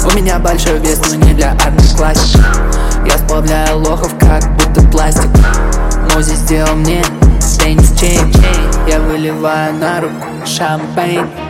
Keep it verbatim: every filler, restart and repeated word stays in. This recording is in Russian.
У меня большой вес, но не для армии классик. Я сплавляю лохов, как будто пластик. Мози сделал мне теннис чейн. Я выливаю на руку шампейн.